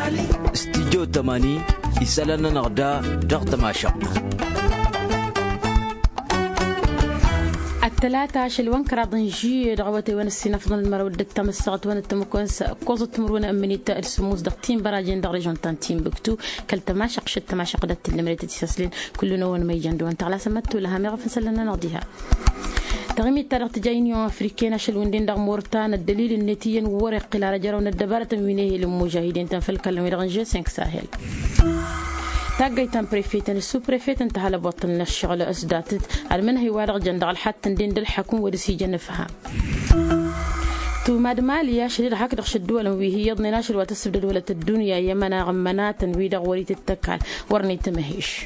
استديو 80 يسألنا نغدا ضغط ماشق الثلاثة شلون كراضن جي رغوتي وين السنافضن المرود التم السغط وين التمكون كوز التمرون أمني السموس دقتين براجين دغريجون تانتين بكتو كالتماشق شت تماشق دت المريت تسلين كلنا وين ما يجندو انت على سمتو لها مغفن سلنا نغديها تغمي التاريخ تجاينيو أفريقيا شلون دين دغ مورتان الدليل النتيجة ورق قلارة جرون الدبارة تموينيه للمجاهدين تنفل كلمة رغنجي 5 ساهل تاقيتان بريفيتان السو بريفيتان تهلا بطلنا الشغل أسداتت المنهي وارغ جندغ حتى ندين دل حكم ورسي جنفها تو مادماليا شديد حق دخش الدول وهي يضني ناشر وتسبد دولة الدنيا يمنا غمنات ويدا وريت التكال ورني تمهيش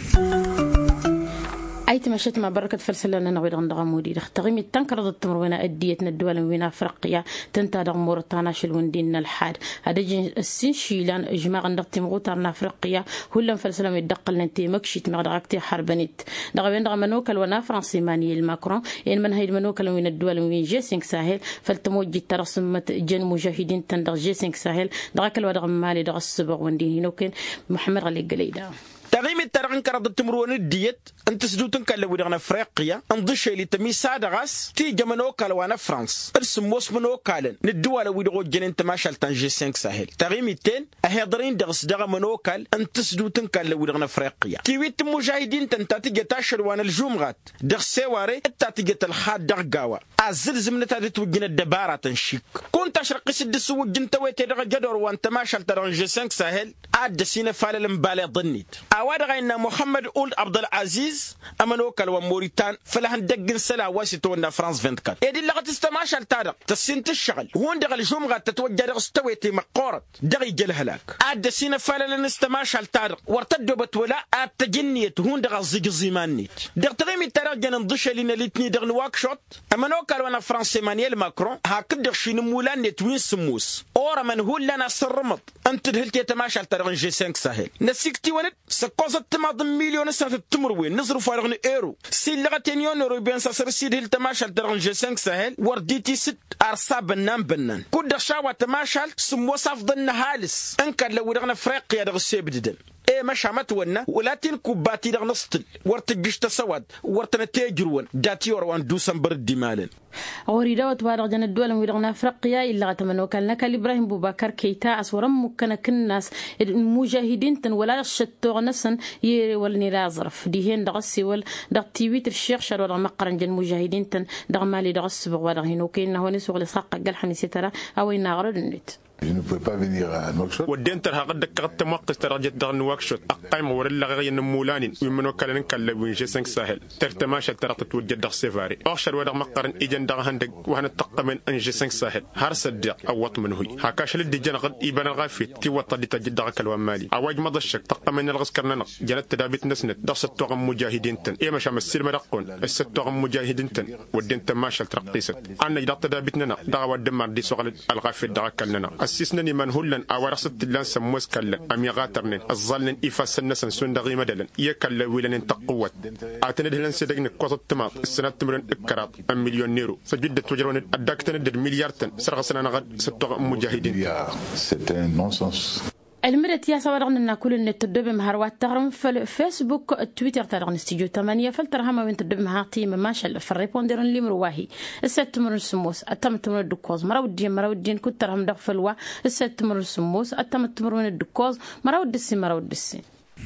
أي تمشيت مع بركة فلسلنا نغير عند غمودي تغيمي تنكرض التمر وين أديتنا الدول وين أفريقيا تنتادغ موريتانيا شلون ديننا الحاد هذا السين شيلان إجماع عند تمغوتنا أفريقيا هلا فلسلنا يدقل ننتي مكشيت مغدغتي حربنيت دغوين دغ منوكل ونا فرنسي ماني الماكرون إن من هاي المنوكل وين الدول وين جي 5 ساهل فالتموجي ترسمت جن مجاهدين تندغ جي 5 ساهل دغكل ودغ مالي دغ السبغ وندين هنوكن محمد علي قليدا تغيم الترغن كرد التمرون الديت انت سدوتن كلا ودغنا افريقيا انضش اللي تمي سادغاس تي جمنوكال وانا فرنسا ارسموس منوكال ندوال ودغو جنين تماشال تان جي 5 ساهل تغيم التين اهيضرين دغس دغ منوكال انت سدوتن كلا ودغنا افريقيا كيويت مجاهدين تنتاتي جتاشر وانا الجمغات دغ سواري تاتي جت الخاد دغاوا ازل زمنتا توجنا الدباره تنشيك كنت اشرق سد سو جنتويتي دغ جدور وانت ماشال تان جي 5 ساهل اد سينا فال مبالي ظنيت وادغينا محمد أولد عبد العزيز أمنوكال وموريتان فلهن دقن سلا واسطونا فرانس 24 إيدي اللغة تستماشى التارق تسنت الشغل وون دغ الجمعة تتوجه دغ استويتي مقورت دغي جل هلاك عاد سينا فالا نستماشى التارق وارتدوا بتولا عاد تجنيت هون دغ الزيج زيمانيت دغ تغيمي التارق جن نضش لنا لتني دغ نواكشوت أمنوكال وانا فرانسي مانيال ماكرون هاكدغ شين مولان نتوين سموس أورا من هو لنا سرمط أنت دهلتي تماشى التارق جي 5 ساهل نسيكتي ونت سقوزت تماضي مليون سنة التمروين نصرف فارغن ايرو سي لغتين يورو بين ساسر سيد هل تماشال درغن جي 5 ساهل ورديتي 6 ارصا بنان كود شاوة تماشال سمو صافضن هالس انكر لو درغن افريقيا درغ سيبددن ايه مش عمتونا ولاتين كوباتي درغ نسطل ورتجش تسواد ورتنتاجرون داتي وروان دوسن بردي مالن غوريدا وتوارغ جن الدول ويرغنا افريقيا الا غتمنو كان لك ابراهيم بوبكر كيتا اسورم مكن كناس المجاهدين تن ولا شتو نسن يولني لا ظرف ديهن دغسي ول دغ تيويت الشيخ شر مقرن جن المجاهدين تن دغ مالي دغس بغ ودغ هنو كاين هوني سوق لساق قال حنيسي ترى او يناغرد النت Je ne pouvais pas venir à Nouakchott. ودين ترى قد كغت موقف تراجت دغ نواكشوط اقيم ورلا غي نمولانين ومنو كلن كلبين جي 5 ساحل ترتماش ترى تتوجد دغ سيفاري اخشر ودغ مقرن اجن دغ هندق وهن تقمن ان جي 5 ساحل هرس الدق اوط من هوي هكاش لدي جن قد يبان الغافيت كي وطد تجد دغ كلوان مالي اواج مضشك تقمن الغسكرنا جنت تدابيت نسنت دغ ستوغم مجاهدين تن اي مشى مسير مرقون الستوغم مجاهدين تن ودين تماشل ترقيست ان دغ تدابيتنا دغ ودمر دي سوغل الغافيت دغ كلنا اسسنني من هلن أورثت لان سموس كلا أم يغاترن الظلن إفاس النسن سندغي مدلن يكلا ويلن تقوت أعتند هلن سدقن قوة التماط السنة تمرن إكرات مليون نيرو سجد توجرون أدكتن الدر مليارتن سرق سنة نغد ستة مجاهدين C'était un non-sens. المرت يا صورنا كل النت تدب مهروات تغرم في الفيسبوك تويتر تغرن استديو 8 فلترها ما بين تدب مها تيم ما شاء الله في الريبوندر اللي مروهي الست تمر السموس اتم تمر الدكوز مراودين كنت ترهم دغ فلوا الست تمر السموس اتم تمر من الدكوز مراود السين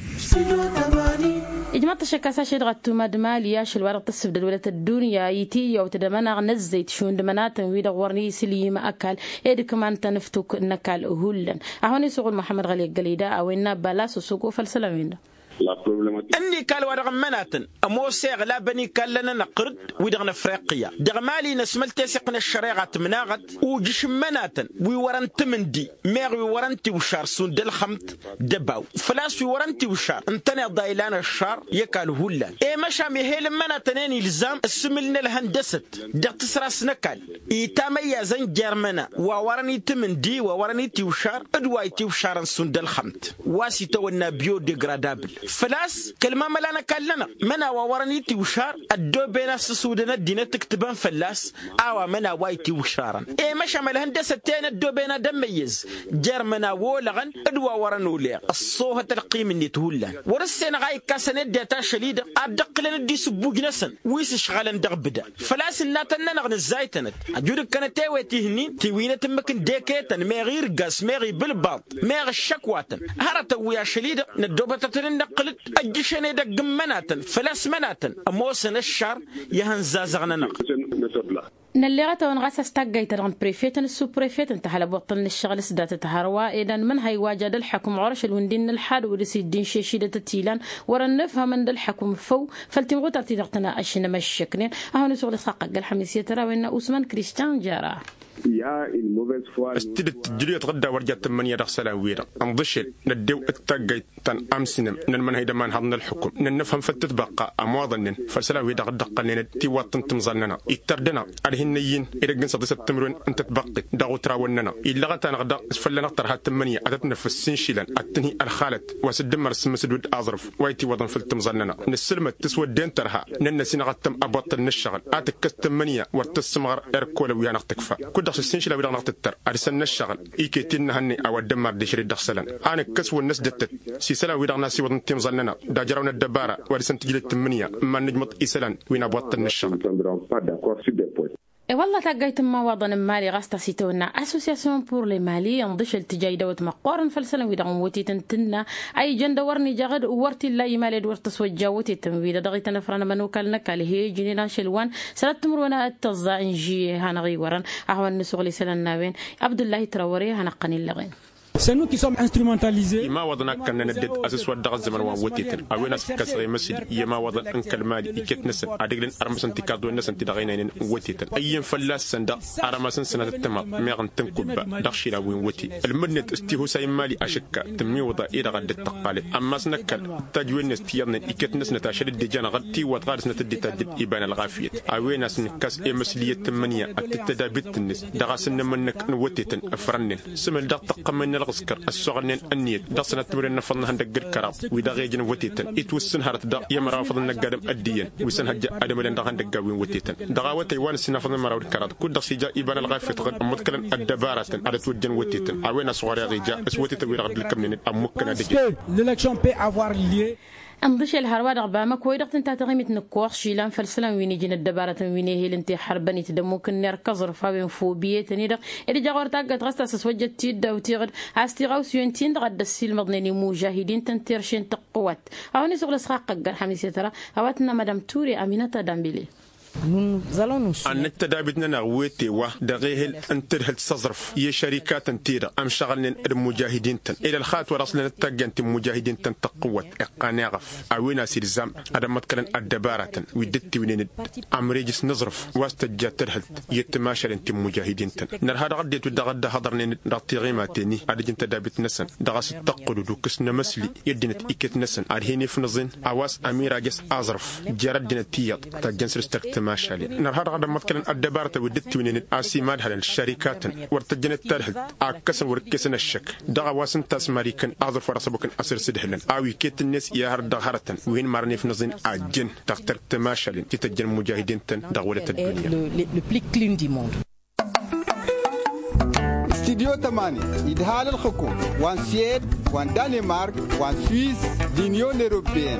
إجماع تشكاسا شدغت مادماليا شلوار تصف دولة الدنيا يتي أو تدمنا نزيت شون دمنات ويدا ورني سليم أكل إيد كمان تنفتك نكال هولن أهوني سوق محمد غلي قليدا أو إن بلاس سوق فالسلامين أني قال ورغم مناتن أموسى غلابني قال لنا نقرد ودغنا فريقيا دغمالي نسمل تسقنا الشريعة مناغت وجش مناتن ويورنت من دي ميغ ويورنتي وشار سون دل خمت دباو فلاس ويورنتي وشار انتني ضايلان الشار يكال هولا اي مشامي هيل مناتنين الزام السملنا الهندسة دغ تسراس نكال يتميزن جرمنا وورني تمن دي وورني تيوشار ادواي تيوشار سون دل خمت واسي تونا بيو ديغرادابل فلاس كلمة ملانا كلنا منا وورنيتي وشار الدو بين السودان الدين تكتبان فلاس أو منا وايتي وشارا إيه مش عمل هندسة تين الدو بين دميز جرمنا ولغن أدوا ورنولي الصوها تلقي مني تهلا ورسينا غاي كاسنة داتا شليدة أدق لنا دي سبوج نسن ويس شغالا دغبدا فلاس الناتنا نغن الزايتنت أجودك كانت تاوي تهنين تيوينة تمكن ديكيتن ما غير قاس ما غير بالباط ما غير الشكواتن هرت ويا شليدة ندوبة تنقلت أجشنا دق مناتن فلاس مناتن أموسن الشر يهنزازغنا نق نلغت ونغاس استقاي ترغن بريفيتن السو بريفيتن تحل بوطن الشغل سدات تهروا إذا من هاي واجد الحكم عرش الوندين الحاد ورسي الدين شيشيدة التيلان ورا نفهم من الحكم فو فلتمغو ترتي تغتنا أشنا مشكنين أهون سوغل ساقق الحميسية ترى وإن أوسمان كريستيان جارا استدت الجلية تغدى ورجات تمانية دخسلا ويرا انضشل نديو التاقاي تن أمسنم نن هيدا ما نهضنا الحكم نفهم فتتبقى أمواضن فالسلا ويدا غدقا لنا تيواتن تمزلنا يتردنا الهنيين إذا قنصة سبتمرون أنت تبقي داغو تراوننا إلا غتان غدا فلنا نقطر هالتمانية أتتنا في السنشيلان التنهي الخالت وسدمر السمسدود أظرف وايتي وضن في التمزلنا نسلمة تسوى الدين ترها نن سنغتم أبطل الشغل أتكس تمانية ورتسمغر إركولا ويانا تكفى كل السنشلا ولا نقطر أرسلنا الشغل إيكيتين هني أو الدمر دشري دخسلا أنا كسو الناس دتت سيسلا ويدا ناسي وضن تمزلنا داجرونا الدبارة ورسن تجي التمانية ما نجمط إسلان وين أبطل الشغل والله تاقيت ما وضن مالي غاستا سيتونا اسوسياسيون بور لي مالي ينضش التجاي دوت مقارن فلسلم ويدا وتي تنتنا اي جند ورني جاغد ورتي لا يمالي دور تسوجا وتي تمويدا دغيت نفرنا منو كلنك هي جنينا شلوان سلاتمر وانا التزا انجي هنغي ورن اهون نسوغلي سلنا وين عبد الله تراوري هنقني لغين C'est nous qui sommes instrumentalisés. ما وضنا كنا ندد أساس ودغ الزمن ووتيتن أوينا كسر مسجد يما وضن أنك المال يكت نسن أدقلن أرمسن تكادو نسن تدغينين وتيتن أيام فلاس سندا أرمسن سنة التمام ميغن تنكب دخشي لوين وتي المدنت استيهو ساي مالي أشكا تمي وضا إيرا غد التقالي أما سنكل تجوين نستيان يكت نسن تاشد الدجان غدتي وتغارس نتدي تدد إبان الغافية أوينا سنكاس مسلية تمانية التدابت النس دغاسن منك نوتيتن أفرنن سمل دغ تقمن الغسكر السغنين النيل دصنا تمرين نفضنا هندق الكراب وإذا غيجن وتيتن يتوسن هرت دا يمرا فضلنا قدم الدين وسن هجا أدم لين دغن دقاوين وتيتن دغاوتي وان سنا فضلنا مراود الكراب كل دغسي جا إبان الغافية تغن متكلم الدبارة على توجن وتيتن أوينا صغار غيجا اسوتيتن ويرغد الكمنين أمكنا دجي l'élection peut avoir lieu. انضش الهرواد غبامة كويدقت انت تغيمت نكوخ شيلان فلسلان ويني جين الدبارة ويني هي لنتي حرباني تدموك النار كزر فابين فوبية تنيدق إذا جاغور تاقت غستا سسوجت تيدا وتيغد عستي غاوس ينتين دغد السيل مضنيني مجاهدين تنتيرشين تقوات أهوني سوغل سخاق قال حميسي ترى هواتنا مدام توري أمينة دامبيلي أن التدابيرنا نغويتي ودغيهل أنترهل تصرف هي شركات تنتيرا أم شغلنا المجاهدين تن إلى الخات ورسلنا التجن المجاهدين تن تقوت إقناغف أوينا سيرزام هذا متكلم الدبارة ودت وين أمريجس نظرف واستجات ترهل يتماشى أنت المجاهدين تن نر هذا غديت ودغد هضرنا رطيغيما تاني هذا جن تدابير نسن دغس التقل دوكسنا مسلي يدنت إكت نسن أرهيني في نظن أواس أمير جس أظرف جردنا تيات تجنس رستك ماشالي نهار غدا متكلم الدبارة ودت وين أسيماد هذا الشركات ورتجن الترهل أكسن وركسن الشك دعا واسن تاسماريكن أظرف ورسبكن أسر سدهلن أوي كيت الناس يهر دهرة وين مرني في نظن أجن تختار تماشالي تتجن مجاهدين تن دولة الدنيا le plus clean du monde. استديو 8 إدهال الحكومة وان سويد وان دنمارك وان سويس لينيون أوروبيين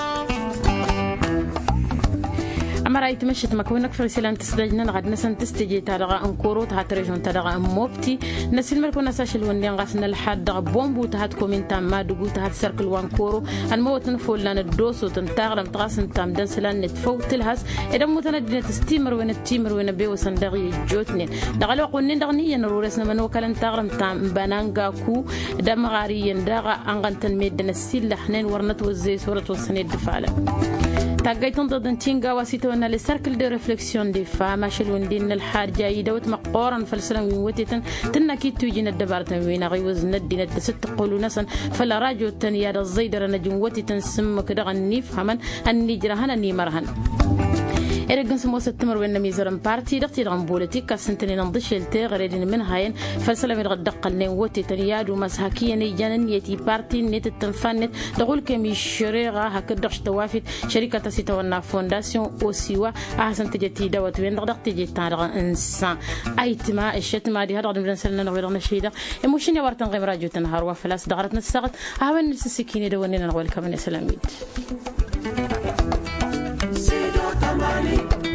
أما رأيت مشت مكونك فرسلان تسدجنا نغد نسن تستجي تارغا أنكورو تهات رجون تارغا موبتي نسل مركو نساشل وندين غاسنا لحد دغ بومبو تهات كومنتا ما دوغو تهات سيركل وانكورو الموت نفول لان الدوسو تنتاغلم تغاسن تام دنسلان نتفو تلهاس إذا متندين تستيمر وين التيمر وين بيو سندغي جوتنين دغلو قونين دغنيا نرورسنا منو كلن تاغلم تام بانانغا كو دمغاريين دغا أنغنتن ميدن السيل لحنين ورنت وزي سورة والسنيد دفعلا تاقيتن ضدن تينغا واسيتونا لسيركل دي ريفليكسيون دي فاما شلون دين الحار جاي دوت مقورن فلسلان وين وتيتن تنكي توجين الدبارة وين غيوز ندين الدست قولو نسن فلا راجو تنيا الزيدر نجم وتيتن سمك دغن نيفهمن النجرهن النيمرهن إرجع سمو ستمر وين ميزرم بارتي دقتي رغم بوليتيك سنتني نضش التغ غيرين من هاين فلسلة من غدق النوتي ترياد ومسحكية نيجان يتي بارتي نت التنفنت دقول كمي شريغة هكدرش توافد شركة سيتونا فونداسيون أوسيوا أحسن تجتي دوت وين غدق تجي تارغ إنسان أيتما الشتما دي هذا من سلنا نغير نشيدا إموشني ورتن غير راجو تنهار وفلاس دغرتنا السقط هاون السكينة دوّننا نقول كمان سلاميد.